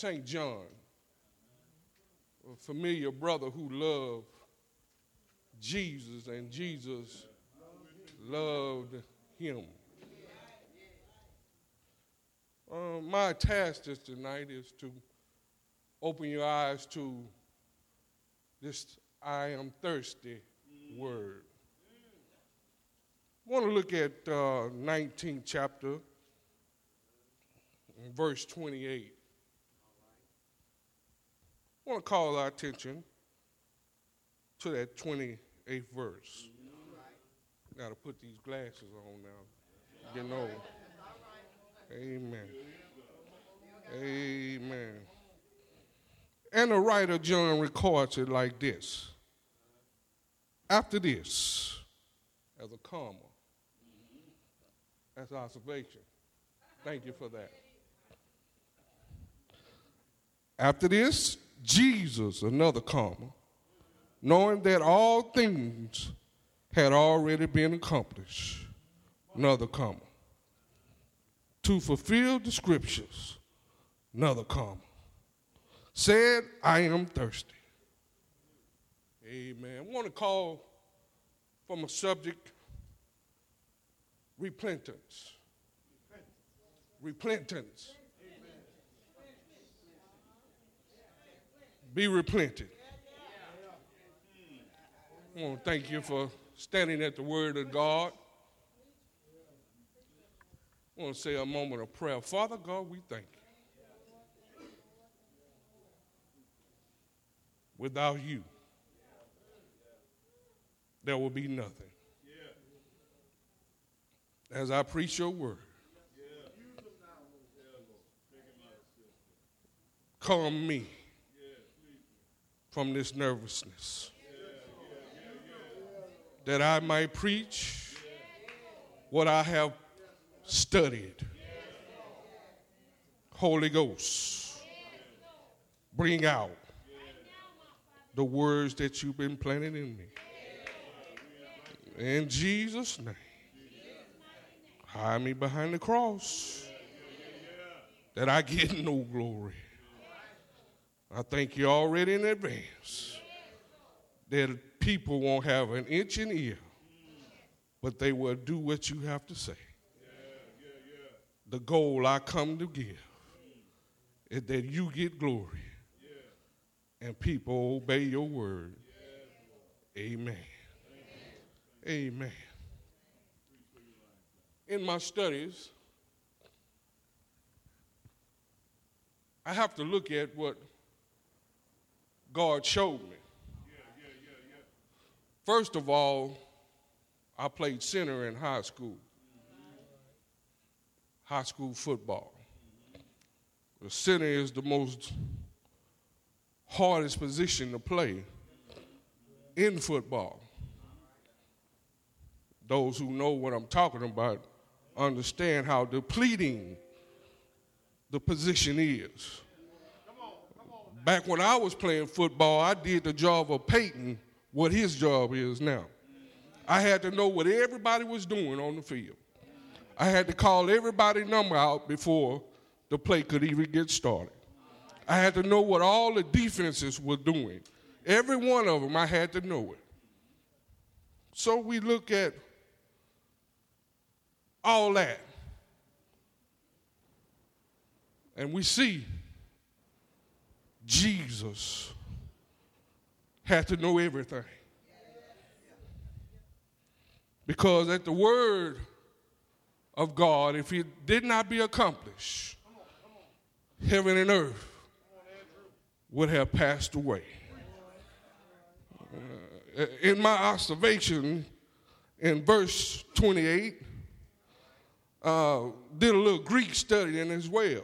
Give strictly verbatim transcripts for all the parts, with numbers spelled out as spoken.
Saint John, a familiar brother who loved Jesus and Jesus loved him. Uh, my task this tonight is to open your eyes to this I am thirsty word. I want to look at uh, nineteenth chapter, verse twenty-eight. I want to call our attention to that twenty-eighth verse. Got to put these glasses on now. Getting old. Amen. Amen. And the writer John records it like this. After this, as a comma, that's observation. Thank you for that. After this, Jesus, another comma, knowing that all things had already been accomplished, another comma, to fulfill the scriptures, another comma, said, I am thirsty. Amen. I want to call from a subject, repentance. Repentance. Be repented. I want to thank you for standing at the word of God. I want to say a moment of prayer. Father God, we thank you. Without you, there will be nothing. As I preach your word, calm me from this nervousness, that I might preach what I have studied. Holy Ghost, bring out the words that you've been planting in me. In Jesus' name, hide me behind the cross, that I get no glory. I thank you already in advance that people won't have an inch in ear, but they will do what you have to say. The goal I come to give is that you get glory and people obey your word. Amen. Amen. In my studies, I have to look at what God showed me. First of all, I played center in high school, high school football. The center is the most hardest position to play in football. Those who know what I'm talking about understand how depleting the position is. Back when I was playing football, I did the job of Peyton what his job is now. I had to know what everybody was doing on the field. I had to call everybody's number out before the play could even get started. I had to know what all the defenses were doing. Every one of them, I had to know it. So we look at all that, and we see Jesus had to know everything. Because at the word of God, if it did not be accomplished, heaven and earth would have passed away. Uh, in my observation, in verse twenty-eight, uh, did a little Greek studying as well.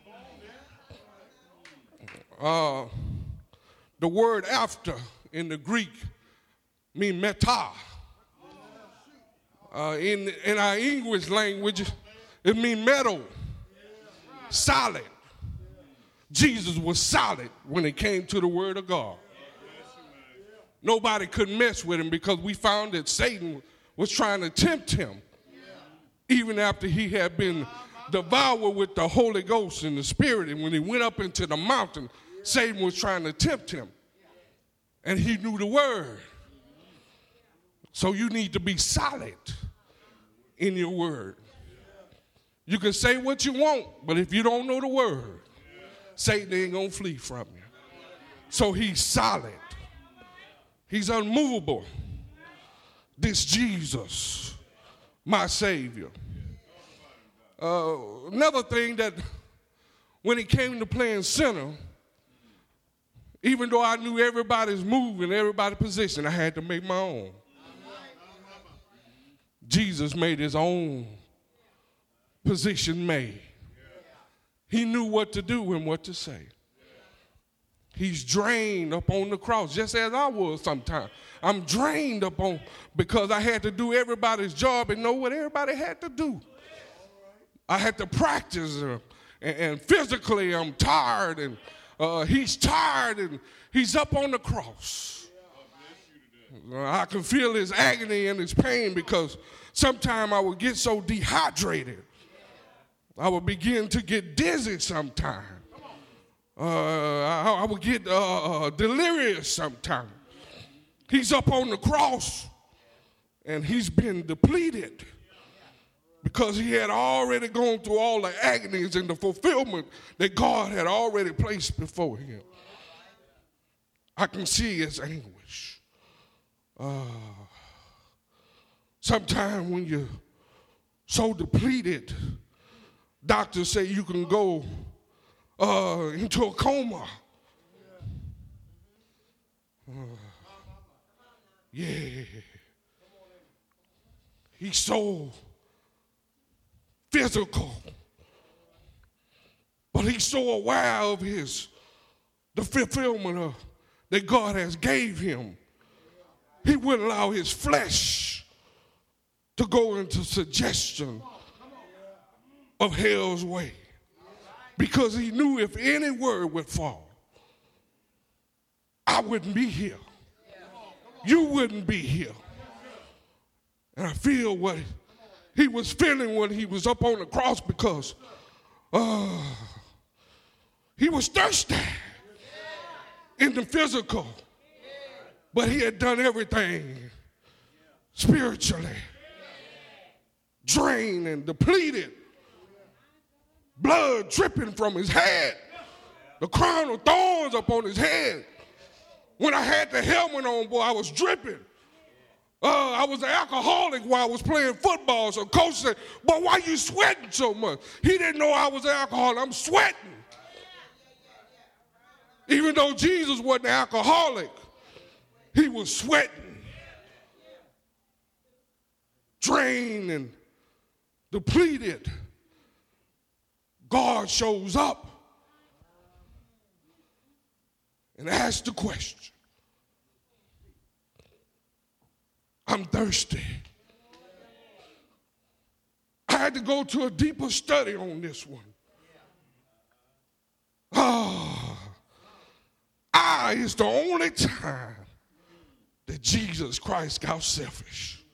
Uh, the word after in the Greek means meta. Uh, in, in our English language, it means metal, solid. Jesus was solid when it came to the word of God. Nobody could mess with him because we found that Satan was trying to tempt him even after he had been devoured with the Holy Ghost and the Spirit. And when he went up into the mountain, Satan was trying to tempt him. And he knew the word. So you need to be solid in your word. You can say what you want, but if you don't know the word, Satan ain't going to flee from you. So he's solid. He's unmovable. This Jesus, my Savior. Uh, another thing that when it came to playing center, even though I knew everybody's move and everybody's position, I had to make my own. Jesus made his own position made. He knew what to do and what to say. He's drained up on the cross, just as I was sometimes. I'm drained up on because I had to do everybody's job and know what everybody had to do. I had to practice, uh, and, and physically I'm tired, and uh, he's tired, and he's up on the cross. Uh, I can feel his agony and his pain because sometimes I would get so dehydrated. I would begin to get dizzy sometimes. Uh, I, I would get uh, uh, delirious sometimes. He's up on the cross, and he's been depleted because he had already gone through all the agonies and the fulfillment that God had already placed before him. I can see his anguish. Uh, sometimes when you're so depleted, doctors say you can go uh, into a coma. Uh, yeah. He's so physical, but he's so aware of his the fulfillment of that God has gave him. He wouldn't allow his flesh to go into suggestion of hell's way, because he knew if any word would fall, I wouldn't be here. You wouldn't be here. And I feel what he was feeling when he was up on the cross, because uh, he was thirsty in the physical, but he had done everything spiritually, drained and depleted, blood dripping from his head, the crown of thorns upon his head. When I had the helmet on, boy, I was dripping. Uh, I was an alcoholic while I was playing football, so coach said, boy, why you sweating so much? He didn't know I was an alcoholic. I'm sweating. Even though Jesus wasn't an alcoholic, he was sweating, drained and depleted. God shows up and asks the question, I'm thirsty. I had to go to a deeper study on this one. Ah, I is the only time that Jesus Christ got selfish.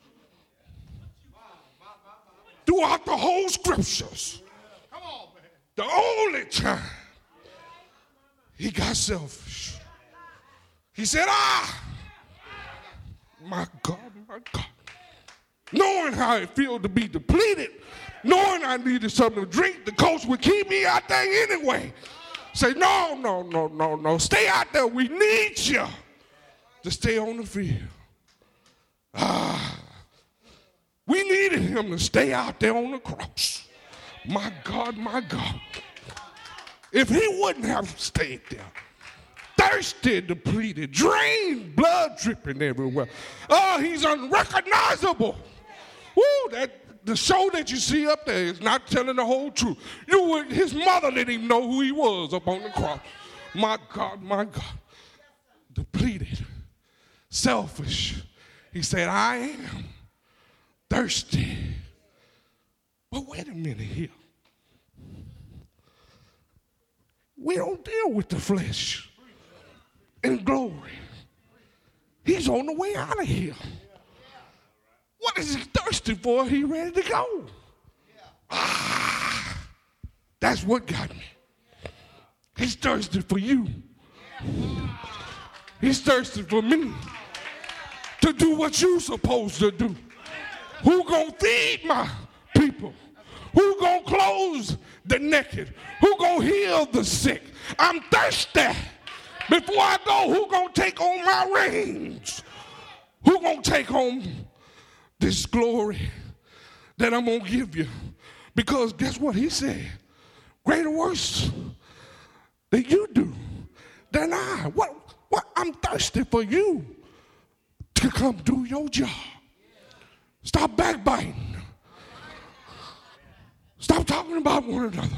Throughout the whole scriptures, the only time he got selfish. He said, ah, my God, my God. Knowing how it feels to be depleted, knowing I needed something to drink, the coach would keep me out there anyway. Say, no, no, no, no, no, stay out there. We need you to stay on the field. Ah, we needed him to stay out there on the cross. My God, my God. If he wouldn't have stayed there, thirsty, depleted, drained, blood dripping everywhere. Oh, he's unrecognizable. Woo, that the show that you see up there is not telling the whole truth. You would, his mother didn't even know who he was up on the cross. My God, my God. Depleted, selfish. He said, I am thirsty. But wait a minute here. We don't deal with the flesh in glory. He's on the way out of here. What is he thirsty for? He ready to go. Ah, That's what got me. He's thirsty for you. He's thirsty for me to do what you're supposed to do. Who gonna feed my people? Who gonna clothe the naked? Who gonna heal the sick? I'm thirsty. Before I go, who gonna take on my reins? Who gonna take on this glory that I'm gonna give you? Because guess what he said? Greater works than you do, than I. What? What? I'm thirsty for you to come do your job. Stop backbiting. Stop talking about one another.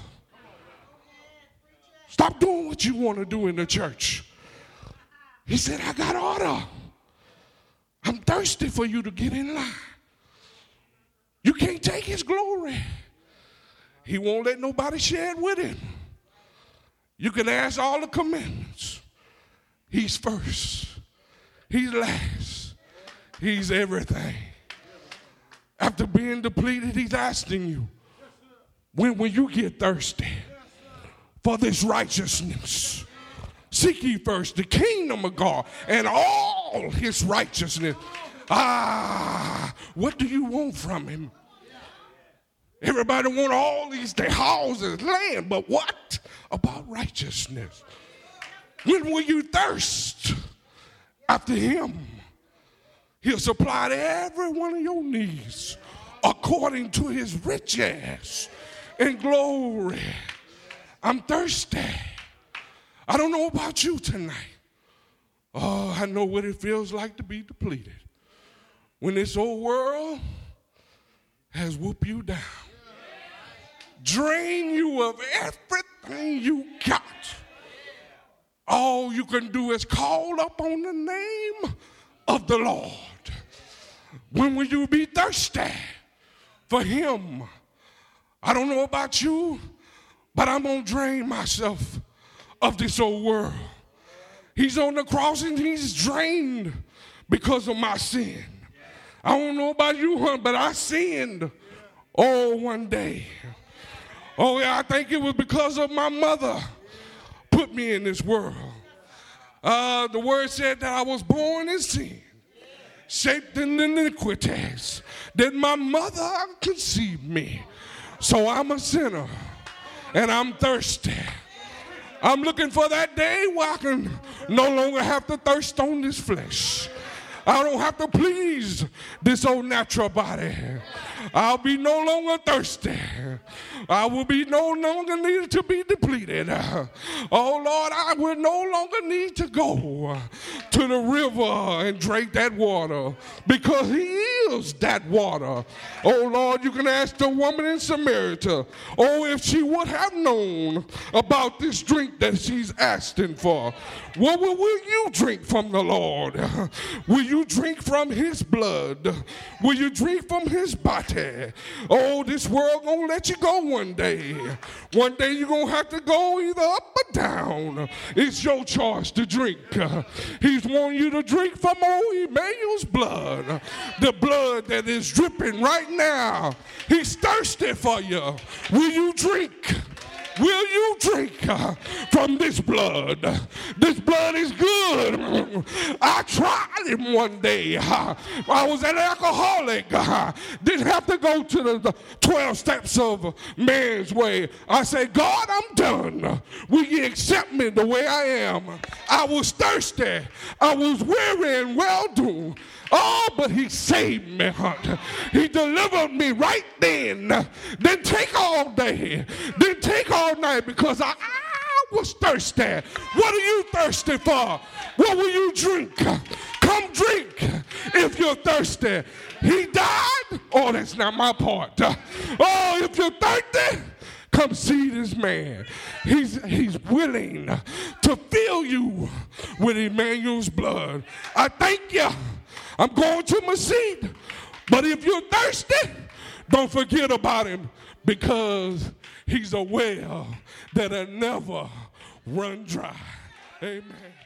Stop doing what you want to do in the church. He said, I got order. I'm thirsty for you to get in line. You can't take his glory. He won't let nobody share it with him. You can ask all the commandments. He's first. He's last. He's everything. After being depleted, he's asking you, when will you get thirsty for this righteousness? Seek ye first the kingdom of God and all his righteousness. Ah, what do you want from him? Everybody want all these their houses, land, but what about righteousness? When will you thirst after him? He'll supply every one of your needs according to his riches and glory. I'm thirsty. I don't know about you tonight. Oh, I know what it feels like to be depleted. When this old world has whooped you down, drain you of everything you got. All you can do is call up on the name of the Lord. When will you be thirsty for him? I don't know about you, but I'm going to drain myself of this old world. He's on the cross and he's drained because of my sin. I don't know about you, hon, but I sinned all one day. Oh, yeah, I think it was because of my mother put me in this world. Uh, the word said that I was born in sin, shaped in iniquities, that my mother conceived me. So I'm a sinner, and I'm thirsty. I'm looking for that day where I can no longer have to thirst on this flesh. I don't have to please this old natural body. I'll be no longer thirsty. I will be no longer needed to be depleted. Oh, Lord, I will no longer need to go to the river and drink that water because he is that water. Oh, Lord, you can ask the woman in Samaria, oh, if she would have known about this drink that she's asking for. What will, will you drink from the Lord? Will you drink from his blood? Will you drink from his body? Oh, this world gonna let you go one day. One day you're gonna have to go either up or down. It's your choice to drink. He's wanting you to drink from old Emmanuel's blood, the blood that is dripping right now. He's thirsty for you. Will you drink? Will you drink uh, from this blood? This blood is good. I tried it one day. Uh, I was an alcoholic. Uh, didn't have to go to the, the twelve steps of man's way. I said, God, I'm done. Will you accept me the way I am? I was thirsty. I was weary and well-doing. Oh, but he saved me, Hunter. He delivered me right then. Didn't take all day. Didn't take all night because I, I was thirsty. What are you thirsty for? What will you drink? Come drink if you're thirsty. He died? Oh, that's not my part. Oh, if you're thirsty, come see this man. He's, he's willing to fill you with Emmanuel's blood. I thank you. I'm going to my seat. But if you're thirsty, don't forget about him because he's a well that'll never run dry. Amen.